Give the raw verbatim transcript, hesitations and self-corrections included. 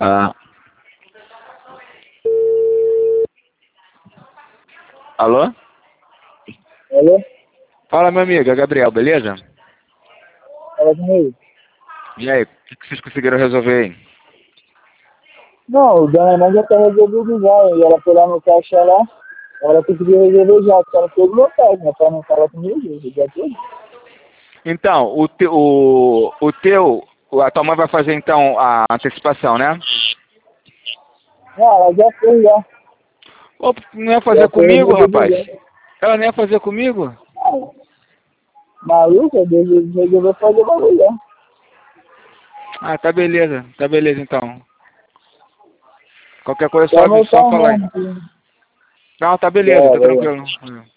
Ah. Alô? Alô? Fala, meu amigo, é Gabriel, beleza? Fala comigo. E aí, o que que vocês conseguiram resolver aí? Não, o Dona Irmã já tá resolvido já. E ela foi lá no caixa lá. Ela conseguiu resolver já. Só não fez o meu caso, né? Pra não falar comigo, já tudo. Então, o, te, o, o teu, a tua mãe vai fazer então a antecipação, né? Não, ela já fez já. Ô, não ia fazer Já foi comigo, resolvido rapaz? já. Ela não ia fazer comigo? Maluca, resolveu fazer o bagulho já. Ah, tá beleza, tá beleza então. Qualquer coisa é Só só, voltar só o falar aí. mesmo. Não, tá Já beleza, tá era, já. tranquilo.